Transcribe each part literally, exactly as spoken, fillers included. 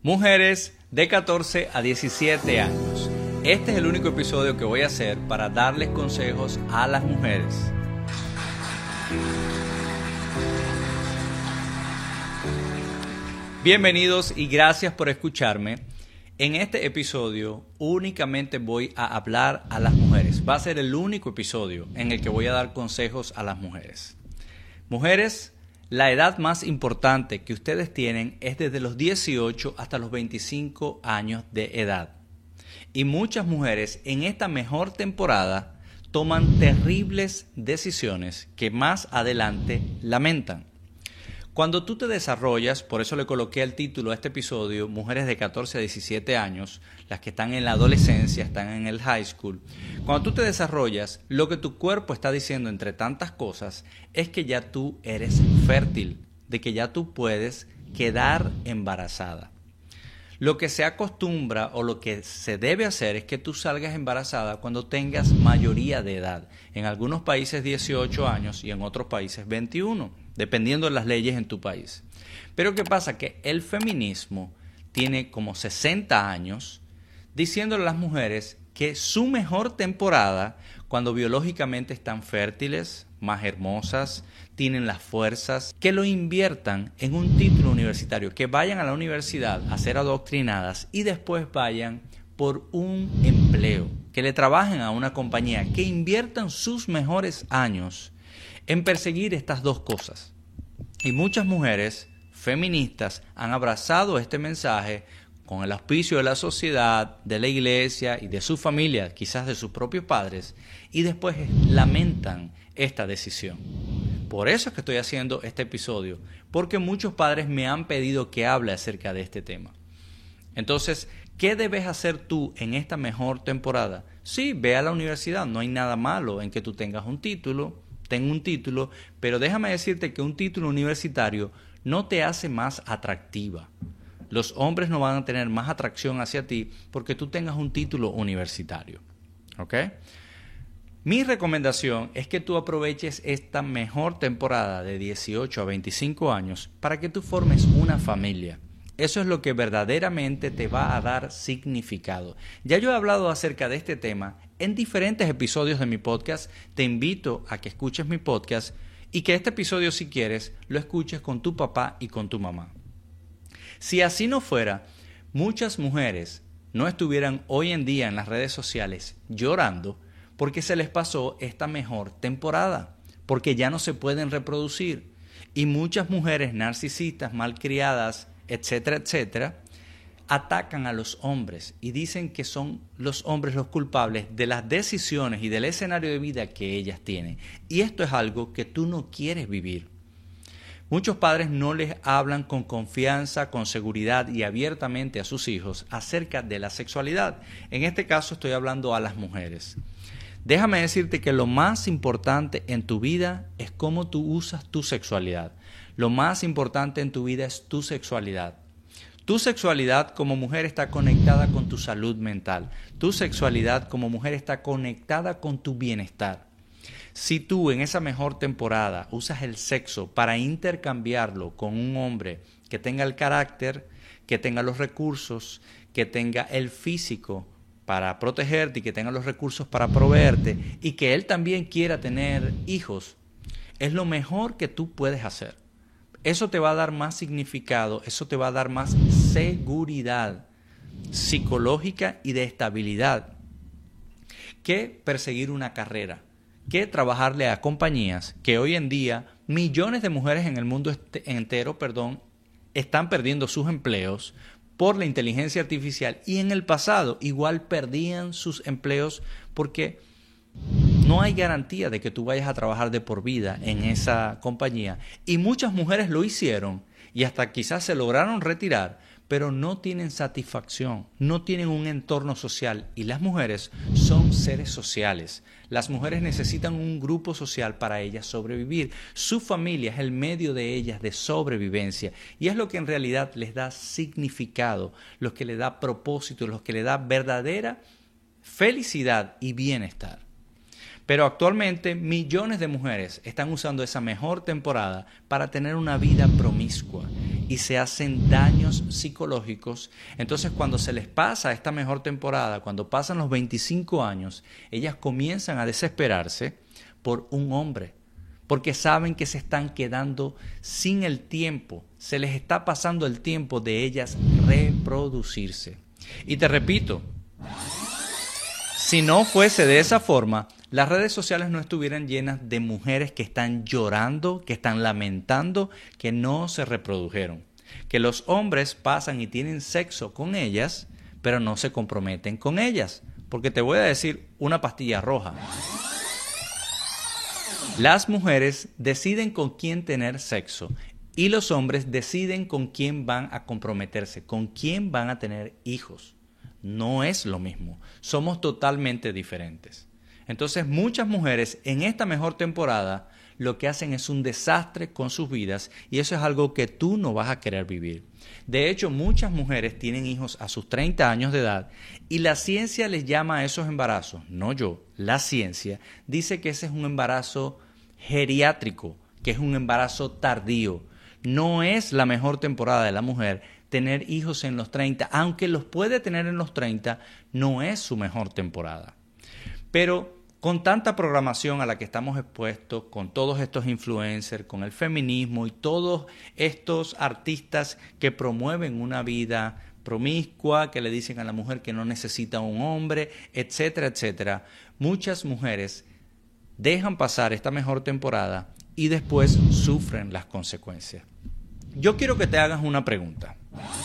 Mujeres de catorce a diecisiete años. Este es el único episodio que voy a hacer para darles consejos a las mujeres. Bienvenidos y gracias por escucharme. En este episodio únicamente voy a hablar a las mujeres. Va a ser el único episodio en el que voy a dar consejos a las mujeres. Mujeres, la edad más importante que ustedes tienen es desde los dieciocho hasta los veinticinco años de edad. Y muchas mujeres en esta mejor temporada toman terribles decisiones que más adelante lamentan. Cuando tú te desarrollas, por eso le coloqué el título a este episodio, mujeres de catorce a diecisiete años, las que están en la adolescencia, están en el high school. Cuando tú te desarrollas, lo que tu cuerpo está diciendo entre tantas cosas es que ya tú eres fértil, de que ya tú puedes quedar embarazada. Lo que se acostumbra o lo que se debe hacer es que tú salgas embarazada cuando tengas mayoría de edad. En algunos países dieciocho años y en otros países veintiuno, dependiendo de las leyes en tu país. Pero ¿qué pasa? Que el feminismo tiene como sesenta años diciéndole a las mujeres que su mejor temporada, cuando biológicamente están fértiles, más hermosas, tienen las fuerzas, que lo inviertan en un título universitario, que vayan a la universidad a ser adoctrinadas y después vayan por un empleo, que le trabajen a una compañía, que inviertan sus mejores años en perseguir estas dos cosas. Y muchas mujeres feministas han abrazado este mensaje con el auspicio de la sociedad, de la iglesia y de su familia, quizás de sus propios padres, y después lamentan esta decisión. Por eso es que estoy haciendo este episodio, porque muchos padres me han pedido que hable acerca de este tema. Entonces, ¿qué debes hacer tú en esta mejor temporada? Sí, ve a la universidad, no hay nada malo en que tú tengas un título, ten un título, pero déjame decirte que un título universitario no te hace más atractiva. Los hombres no van a tener más atracción hacia ti porque tú tengas un título universitario. ¿Ok? Mi recomendación es que tú aproveches esta mejor temporada de dieciocho a veinticinco años para que tú formes una familia. Eso es lo que verdaderamente te va a dar significado. Ya yo he hablado acerca de este tema en diferentes episodios de mi podcast. Te invito a que escuches mi podcast y que este episodio, si quieres, lo escuches con tu papá y con tu mamá. Si así no fuera, muchas mujeres no estuvieran hoy en día en las redes sociales llorando porque se les pasó esta mejor temporada, porque ya no se pueden reproducir. Y muchas mujeres narcisistas, malcriadas, etcétera, etcétera, atacan a los hombres y dicen que son los hombres los culpables de las decisiones y del escenario de vida que ellas tienen. Y esto es algo que tú no quieres vivir. Muchos padres no les hablan con confianza, con seguridad y abiertamente a sus hijos acerca de la sexualidad. En este caso estoy hablando a las mujeres. Déjame decirte que lo más importante en tu vida es cómo tú usas tu sexualidad. Lo más importante en tu vida es tu sexualidad. Tu sexualidad como mujer está conectada con tu salud mental. Tu sexualidad como mujer está conectada con tu bienestar. Si tú en esa mejor temporada usas el sexo para intercambiarlo con un hombre que tenga el carácter, que tenga los recursos, que tenga el físico para protegerte y que tenga los recursos para proveerte y que él también quiera tener hijos, es lo mejor que tú puedes hacer. Eso te va a dar más significado, eso te va a dar más seguridad psicológica y de estabilidad que perseguir una carrera, que trabajarle a compañías que hoy en día millones de mujeres en el mundo entero, perdón, están perdiendo sus empleos por la inteligencia artificial y en el pasado igual perdían sus empleos porque no hay garantía de que tú vayas a trabajar de por vida en esa compañía. Y muchas mujeres lo hicieron y hasta quizás se lograron retirar, pero no tienen satisfacción, no tienen un entorno social. Y las mujeres son seres sociales. Las mujeres necesitan un grupo social para ellas sobrevivir. Su familia es el medio de ellas de sobrevivencia. Y es lo que en realidad les da significado, lo que les da propósito, lo que les da verdadera felicidad y bienestar. Pero actualmente millones de mujeres están usando esa mejor temporada para tener una vida promiscua. y se hacen daños psicológicos. Entonces, cuando se les pasa esta mejor temporada, cuando pasan los veinticinco años, ellas comienzan a desesperarse por un hombre, porque saben que se están quedando sin el tiempo, se les está pasando el tiempo de ellas reproducirse. Y te repito, si no fuese de esa forma, las redes sociales no estuvieran llenas de mujeres que están llorando, que están lamentando, que no se reprodujeron. Que los hombres pasan y tienen sexo con ellas, pero no se comprometen con ellas. Porque te voy a decir una pastilla roja. Las mujeres deciden con quién tener sexo y los hombres deciden con quién van a comprometerse, con quién van a tener hijos. No es lo mismo, somos totalmente diferentes. Entonces muchas mujeres en esta mejor temporada lo que hacen es un desastre con sus vidas y eso es algo que tú no vas a querer vivir. De hecho, muchas mujeres tienen hijos a sus treinta años de edad y la ciencia les llama a esos embarazos, no yo, la ciencia dice que ese es un embarazo geriátrico, que es un embarazo tardío. No es la mejor temporada de la mujer tener hijos en los treinta, aunque los puede tener en los treinta, no es su mejor temporada. Pero con tanta programación a la que estamos expuestos, con todos estos influencers, con el feminismo y todos estos artistas que promueven una vida promiscua, que le dicen a la mujer que no necesita un hombre, etcétera, etcétera, muchas mujeres dejan pasar esta mejor temporada y después sufren las consecuencias. Yo quiero que te hagas una pregunta.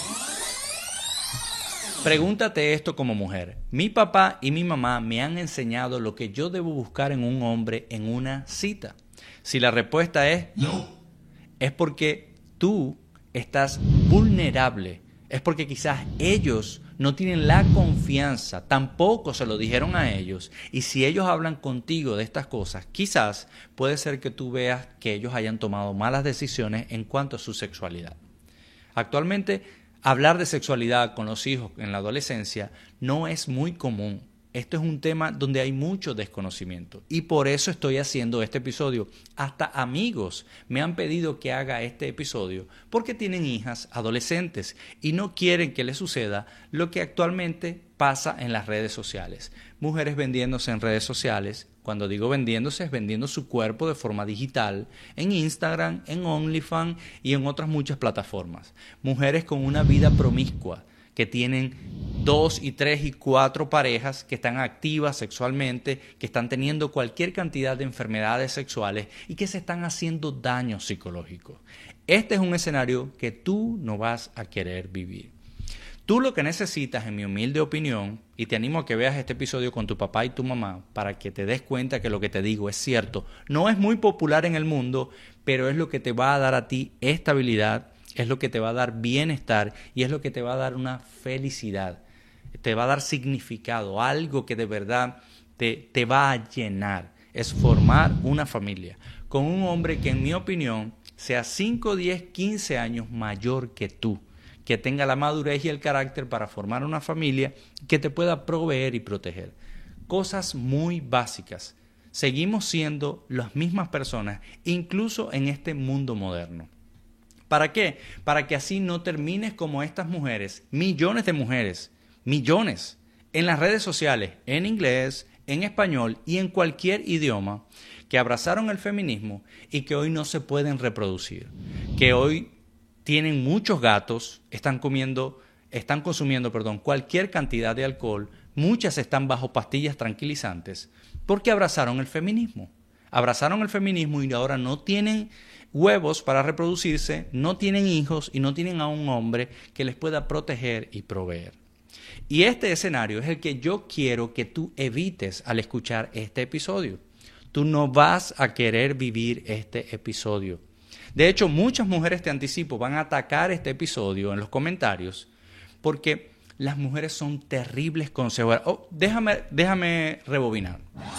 Pregúntate esto como mujer. Mi papá y mi mamá me han enseñado lo que yo debo buscar en un hombre en una cita. Si la respuesta es no, es porque tú estás vulnerable. Es porque quizás ellos no tienen la confianza, tampoco se lo dijeron a ellos. Y si ellos hablan contigo de estas cosas, quizás puede ser que tú veas que ellos hayan tomado malas decisiones en cuanto a su sexualidad. Actualmente, hablar de sexualidad con los hijos en la adolescencia no es muy común. Esto es un tema donde hay mucho desconocimiento y por eso estoy haciendo este episodio. Hasta amigos me han pedido que haga este episodio porque tienen hijas adolescentes y no quieren que les suceda lo que actualmente pasa en las redes sociales. Mujeres vendiéndose en redes sociales. Cuando digo vendiéndose es vendiendo su cuerpo de forma digital en Instagram, en OnlyFans y en otras muchas plataformas. Mujeres con una vida promiscua que tienen dos y tres y cuatro parejas, que están activas sexualmente, que están teniendo cualquier cantidad de enfermedades sexuales y que se están haciendo daño psicológico. Este es un escenario que tú no vas a querer vivir. Tú lo que necesitas, en mi humilde opinión, y te animo a que veas este episodio con tu papá y tu mamá para que te des cuenta que lo que te digo es cierto. No es muy popular en el mundo, pero es lo que te va a dar a ti estabilidad, es lo que te va a dar bienestar y es lo que te va a dar una felicidad. Te va a dar significado, algo que de verdad te, te va a llenar. Es formar una familia con un hombre que, en mi opinión, sea cinco, diez, quince años mayor que tú, que tenga la madurez y el carácter para formar una familia que te pueda proveer y proteger. Cosas muy básicas. Seguimos siendo las mismas personas, incluso en este mundo moderno. ¿Para qué? Para que así no termines como estas mujeres, millones de mujeres, millones, en las redes sociales, en inglés, en español y en cualquier idioma, que abrazaron el feminismo y que hoy no se pueden reproducir, que hoy tienen muchos gatos, están comiendo, están consumiendo, perdón, cualquier cantidad de alcohol, muchas están bajo pastillas tranquilizantes, porque abrazaron el feminismo. Abrazaron el feminismo y ahora no tienen huevos para reproducirse, no tienen hijos y no tienen a un hombre que les pueda proteger y proveer. Y este escenario es el que yo quiero que tú evites al escuchar este episodio. Tú no vas a querer vivir este episodio. De hecho, muchas mujeres, te anticipo, van a atacar este episodio en los comentarios porque las mujeres son terribles consejeras. Oh, déjame, déjame rebobinar.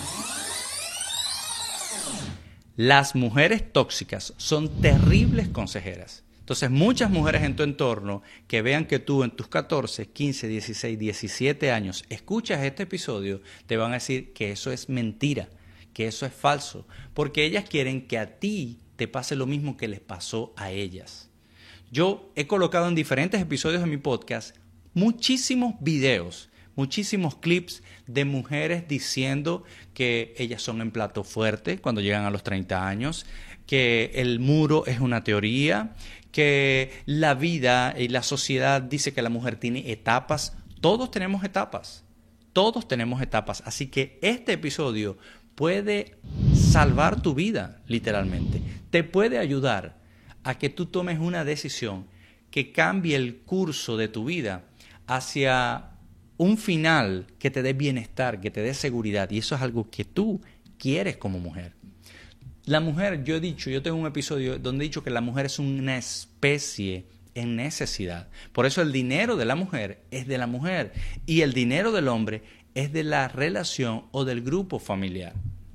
Las mujeres tóxicas son terribles consejeras. Entonces, muchas mujeres en tu entorno que vean que tú en tus catorce, quince, dieciséis, diecisiete años escuchas este episodio, te van a decir que eso es mentira, que eso es falso, porque ellas quieren que a ti te pase lo mismo que les pasó a ellas. Yo he colocado en diferentes episodios de mi podcast muchísimos videos, muchísimos clips de mujeres diciendo que ellas son en plato fuerte cuando llegan a los treinta años, que el muro es una teoría, que la vida y la sociedad dice que la mujer tiene etapas. Todos tenemos etapas, todos tenemos etapas. Así que este episodio puede salvar tu vida, literalmente. Te puede ayudar a que tú tomes una decisión que cambie el curso de tu vida hacia un final que te dé bienestar, que te dé seguridad. Y eso es algo que tú quieres como mujer. La mujer, yo he dicho, yo tengo un episodio donde he dicho que la mujer es una especie en necesidad. Por eso el dinero de la mujer es de la mujer y el dinero del hombre es de la relación o del grupo familiar.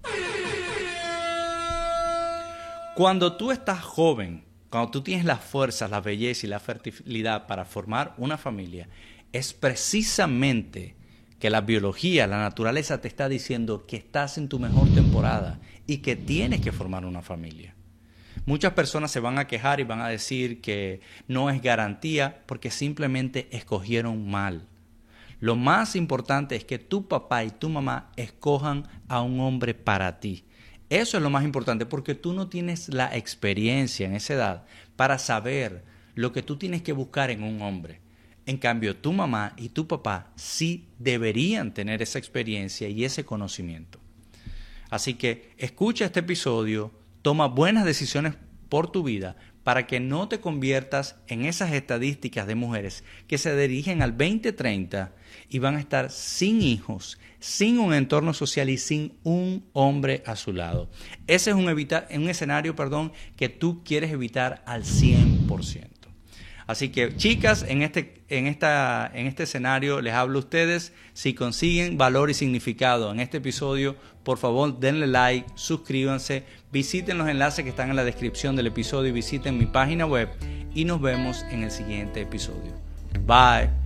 Cuando tú estás joven, cuando tú tienes las fuerzas, la belleza y la fertilidad para formar una familia, es precisamente que la biología, la naturaleza te está diciendo que estás en tu mejor temporada y que tienes que formar una familia. Muchas personas se van a quejar y van a decir que no es garantía porque simplemente escogieron mal. Lo más importante es que tu papá y tu mamá escojan a un hombre para ti. Eso es lo más importante porque tú no tienes la experiencia en esa edad para saber lo que tú tienes que buscar en un hombre. En cambio, tu mamá y tu papá sí deberían tener esa experiencia y ese conocimiento. Así que escucha este episodio, toma buenas decisiones por tu vida para que no te conviertas en esas estadísticas de mujeres que se dirigen al veinte treinta y van a estar sin hijos, sin un entorno social y sin un hombre a su lado. Ese es un, evita- un escenario perdón, que tú quieres evitar al cien por ciento. Así que, chicas, en este, en, esta, en este escenario les hablo a ustedes. Si consiguen valor y significado en este episodio, por favor denle like, suscríbanse, visiten los enlaces que están en la descripción del episodio y visiten mi página web y nos vemos en el siguiente episodio. Bye.